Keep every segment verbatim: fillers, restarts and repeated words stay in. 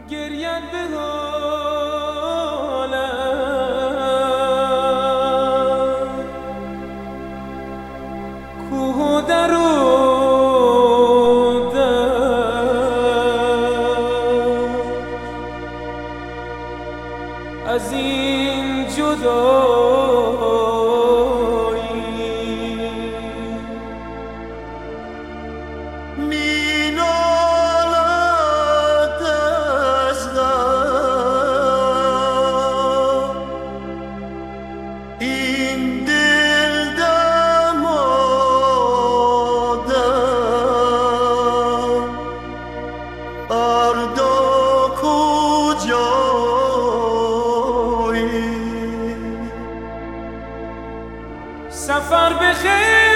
گریند به حالم کوه و در و از این جدایی می نالد از غم این دل دمادم فردا کجایی سفر بخیر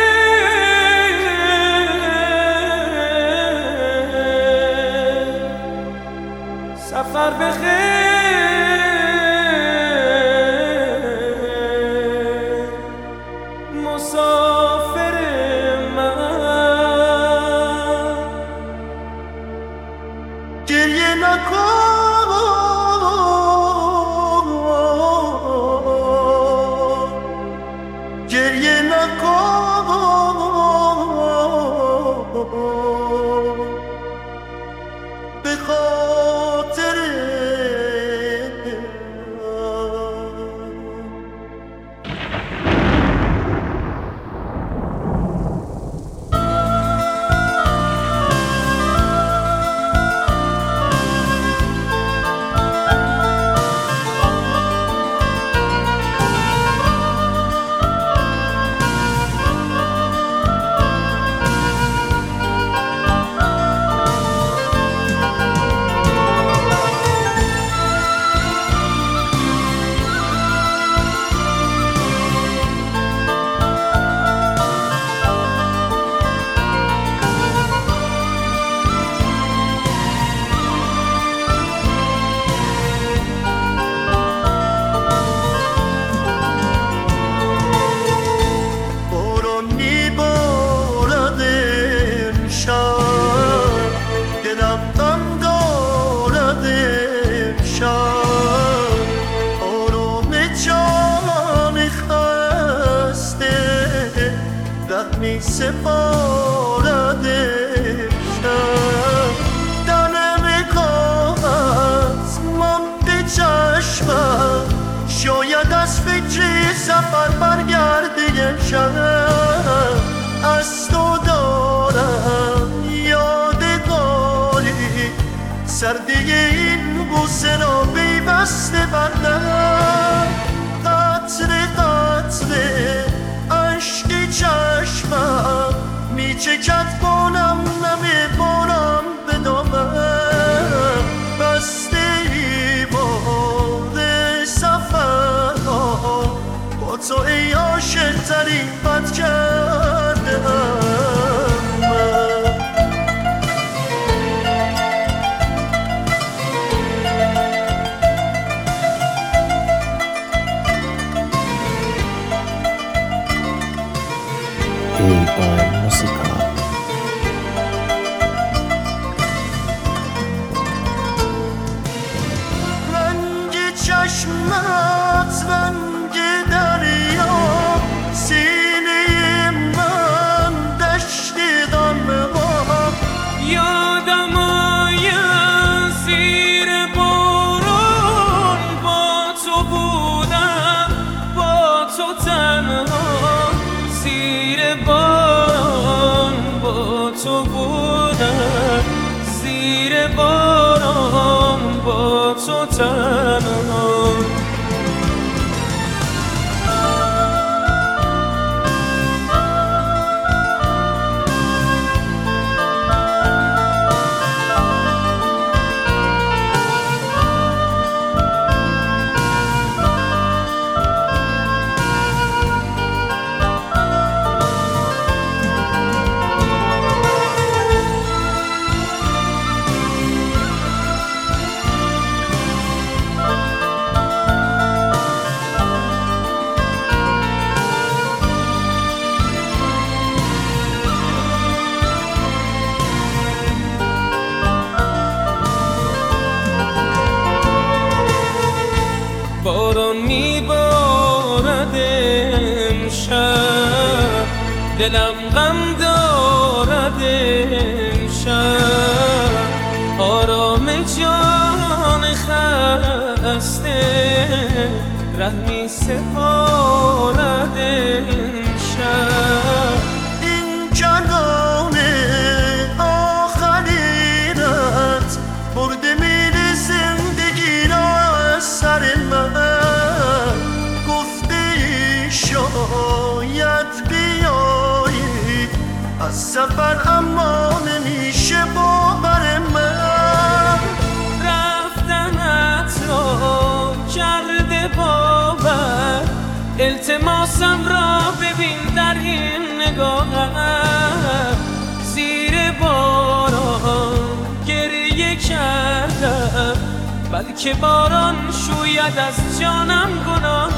سفر بخیر مسافر من گریه نکن گریه نکن به خاطر می سپارد شب دلم کاغذ مانده چشمم شاید از فکر سفر برگرده شب از تو دارم یادگاری سردی این بوسه را پیوسته بردم قطره قطره عشق چشمم می چکد بانم نم بارم به دامم بسته ای باد سفرها با تو ای عاشق ترین بد کردم ای بای موسیقا رنگ چشمت رنگ دریا سینه من دشت غمها یادم آید زیر بارون با تو بودم با تو تنها زیر باران با تو بودم زیر باران با تو تنها دلم غم دارد امشب، آرام جان خسته ره می سپارد امشب. این جنان آخرینت برده میره زندگی را از سر من، گفته شاید بیایی از سفر اما نمیشه باور من. رفتنت را کرده باور، التماسم را ببین در این نگاهم، زیر باران گریه کردم بلکه باران شوید از جانم گناه.